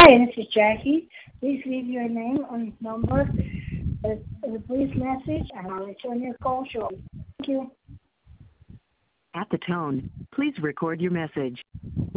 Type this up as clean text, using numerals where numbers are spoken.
Hi, this is Jackie. Please leave your name and number as a brief message, and I'll return your call shortly. Thank you. At the tone, please record your message.